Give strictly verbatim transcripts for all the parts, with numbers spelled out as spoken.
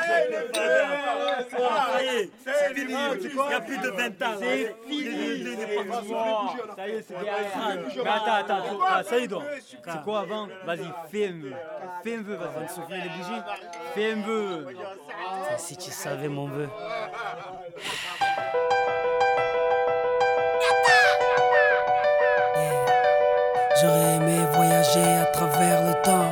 C'est fini, il y a plus de vingt ans. C'est fini. Ça y est, c'est derrière. Mais attends, attends, ah, ça y est donc. C'est quoi avant? Vas-y, fais un vœu. Fais un vœu, vas-y. Sophie, les bougies. Fais un vœu. Si tu savais mon vœu. J'aurais aimé voyager à travers le temps.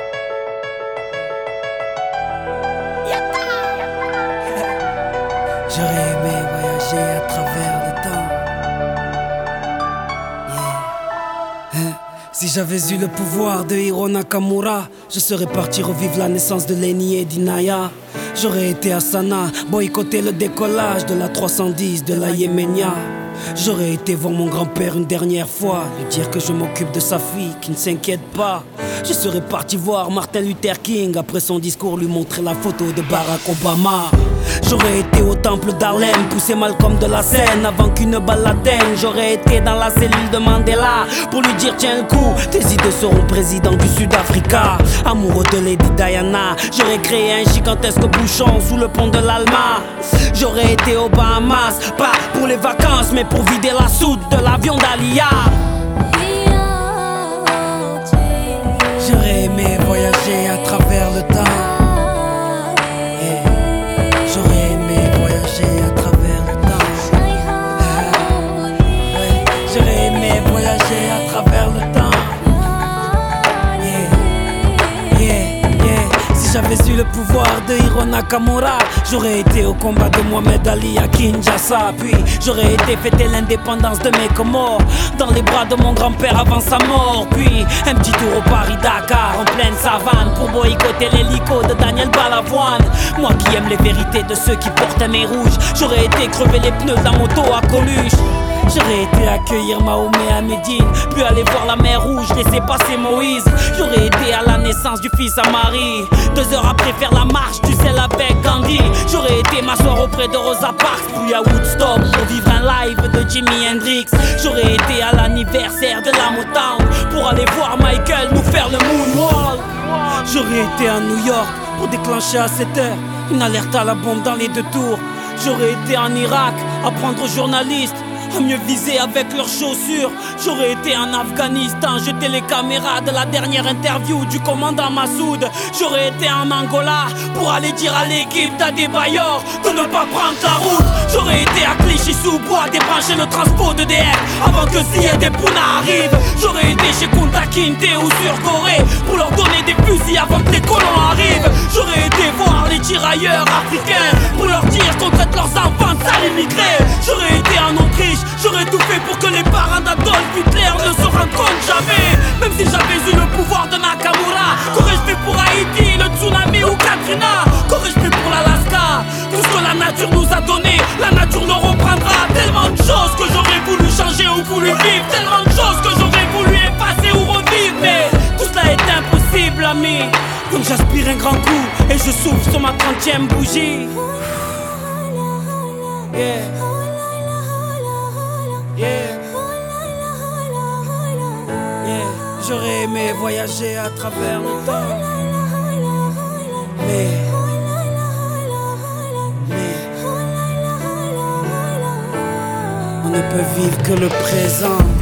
J'aurais aimé voyager à travers le temps. Yeah. Hein? Si j'avais eu le pouvoir de Hiro Nakamura, je serais parti revivre la naissance de Lenny et d'Inaya. J'aurais été Asana, boycotter le décollage de la trois cent dix de la Yéménia. J'aurais été voir mon grand-père une dernière fois, lui dire que je m'occupe de sa fille, qui ne s'inquiète pas. Je serais parti voir Martin Luther King, après son discours lui montrer la photo de Barack Obama. J'aurais été au temple d'Harlem, pousser Malcolm de la scène avant qu'une balle l'atteigne. J'aurais été dans la cellule de Mandela pour lui dire tiens le coup, tes idées seront président du Sud-Africa. Amoureux de Lady Diana, j'aurais créé un gigantesque bouchon sous le pont de l'Alma. J'aurais été aux Bahamas, pas pour les vacances mais pour vider la soute de l'avion d'Alia. J'aurais aimé voyager à travers le temps. J'aurais aimé voyager à travers le temps. Ouais. J'aurais aimé voyager à travers le temps. Yeah. Yeah, yeah. Si j'avais eu le pouvoir de Hiro Nakamura, j'aurais été au combat de Mohamed Ali à Kinshasa. Puis j'aurais été fêter l'indépendance de mes Comores dans les bras de mon grand-père avant sa mort. Puis un petit tour au Paris-Dakar en pleine savane pour boycotter l'hélico de Daniel Balavoine. Moi qui aime les vérités de ceux qui portent un nez rouge, j'aurais été crever les pneus d'un moto à Coluche. J'aurais été accueillir Mahomet à Médine, puis aller voir la mer Rouge, laisser passer Moïse. J'aurais été à la naissance du fils à Marie, deux heures après faire la marche du sel avec Gandhi. J'aurais été m'asseoir auprès de Rosa Parks, puis à Woodstock pour vivre un live de Jimi Hendrix. J'aurais été à l'anniversaire de la Motown pour aller voir Michael nous faire le moonwalk. J'aurais été à New York pour déclencher à sept heures une alerte à la bombe dans les deux tours. J'aurais été en Irak, apprendre aux journalistes à mieux viser avec leurs chaussures. J'aurais été en Afghanistan, jeter les caméras de la dernière interview du commandant Massoud. J'aurais été en Angola pour aller dire à l'équipe d'Adebayor de ne pas prendre la route. J'aurais été à Clichy-sous-Bois, débrancher le transport de D F avant que Ziyad et Pouna arrivent. J'aurais été chez Kunta Kinte ou sur Corée pour leur donner des fusils avant que les colons arrivent. J'aurais été voir les tirailleurs africains pour leur dire qu'on traite leurs enfants de sales immigrés. J'aurais été en Autriche, j'aurais tout fait pour que les parents d'Adolf Hitler ne se rendent compte jamais. Même si j'avais eu le pouvoir de Nakamura, qu'aurais-je fait pour Haïti, le tsunami ou Katrina? Qu'aurais-je fait pour l'Alaska? Tout ce que la nature nous a donné, la nature le reprendra. Tellement de choses que j'aurais voulu changer ou voulu vivre, tellement de choses que j'aurais voulu effacer ou revivre. Mais tout cela est impossible, ami. Donc j'aspire un grand coup et je souffle sur ma trentième bougie. Yeah. Yeah. Yeah. J'aurais aimé voyager à travers le temps, mais, mais on ne peut vivre que le présent.